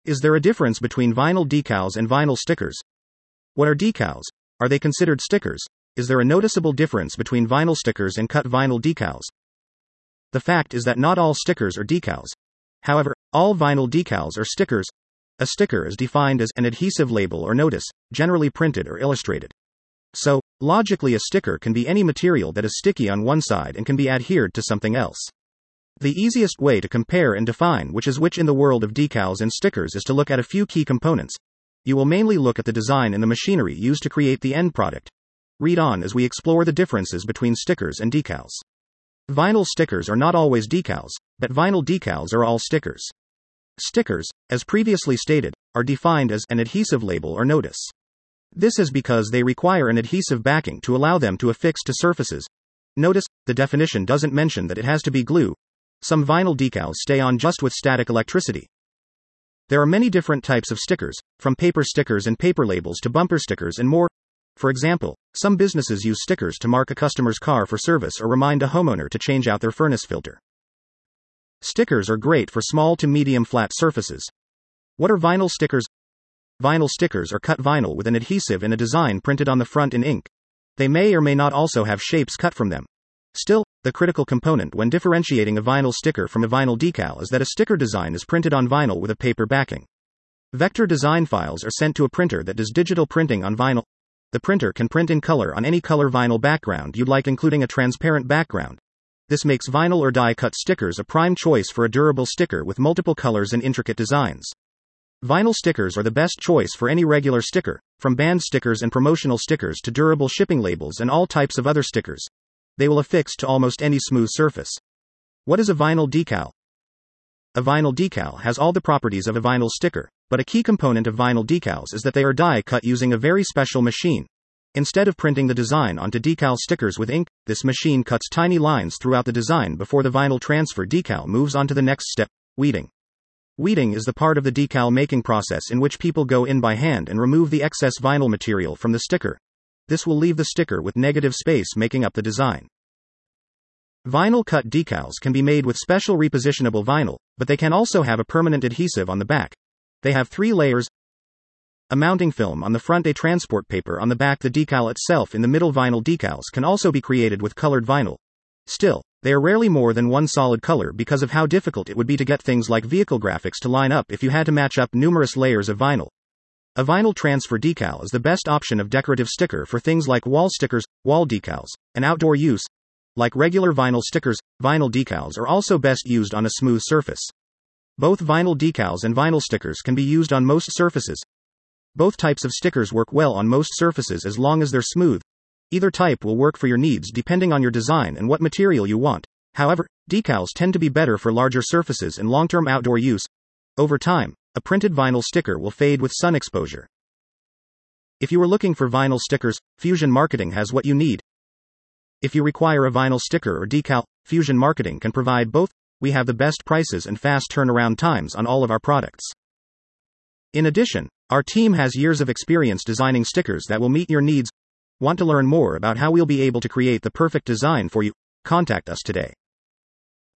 Is there a difference between vinyl decals and vinyl stickers? What are decals? Are they considered stickers? Is there a noticeable difference between vinyl stickers and cut vinyl decals? The fact is that not all stickers are decals. However, all vinyl decals are stickers. A sticker is defined as an adhesive label or notice, generally printed or illustrated. So, logically, a sticker can be any material that is sticky on one side and can be adhered to something else. The easiest way to compare and define which is which in the world of decals and stickers is to look at a few key components. You will mainly look at the design and the machinery used to create the end product. Read on as we explore the differences between stickers and decals. Vinyl stickers are not always decals, but vinyl decals are all stickers. Stickers, as previously stated, are defined as an adhesive label or notice. This is because they require an adhesive backing to allow them to affix to surfaces. Notice, the definition doesn't mention that it has to be glue. Some vinyl decals stay on just with static electricity. There are many different types of stickers, from paper stickers and paper labels to bumper stickers and more. For example, some businesses use stickers to mark a customer's car for service or remind a homeowner to change out their furnace filter. Stickers are great for small to medium flat surfaces. What are vinyl stickers? Vinyl stickers are cut vinyl with an adhesive and a design printed on the front in ink. They may or may not also have shapes cut from them. Still, the critical component when differentiating a vinyl sticker from a vinyl decal is that a sticker design is printed on vinyl with a paper backing. Vector design files are sent to a printer that does digital printing on vinyl. The printer can print in color on any color vinyl background you'd like, including a transparent background. This makes vinyl or die-cut stickers a prime choice for a durable sticker with multiple colors and intricate designs. Vinyl stickers are the best choice for any regular sticker, from band stickers and promotional stickers to durable shipping labels and all types of other stickers. They will affix to almost any smooth surface. What is a vinyl decal? A vinyl decal has all the properties of a vinyl sticker, but a key component of vinyl decals is that they are die-cut using a very special machine. Instead of printing the design onto decal stickers with ink, this machine cuts tiny lines throughout the design before the vinyl transfer decal moves on to the next step, weeding. Weeding is the part of the decal making process in which people go in by hand and remove the excess vinyl material from the sticker. This will leave the sticker with negative space making up the design. Vinyl cut decals can be made with special repositionable vinyl, but they can also have a permanent adhesive on the back. They have 3 layers. A mounting film on the front, a transport paper on the back, the decal itself in the middle. Vinyl decals can also be created with colored vinyl. Still, they are rarely more than one solid color because of how difficult it would be to get things like vehicle graphics to line up if you had to match up numerous layers of vinyl. A vinyl transfer decal is the best option of decorative sticker for things like wall stickers, wall decals, and outdoor use. Like regular vinyl stickers, vinyl decals are also best used on a smooth surface. Both vinyl decals and vinyl stickers can be used on most surfaces. Both types of stickers work well on most surfaces as long as they're smooth. Either type will work for your needs depending on your design and what material you want. However, decals tend to be better for larger surfaces and long-term outdoor use. Over time, a printed vinyl sticker will fade with sun exposure. If you are looking for vinyl stickers, Fusion Marketing has what you need. If you require a vinyl sticker or decal, Fusion Marketing can provide both. We have the best prices and fast turnaround times on all of our products. In addition, our team has years of experience designing stickers that will meet your needs. Want to learn more about how we'll be able to create the perfect design for you? Contact us today.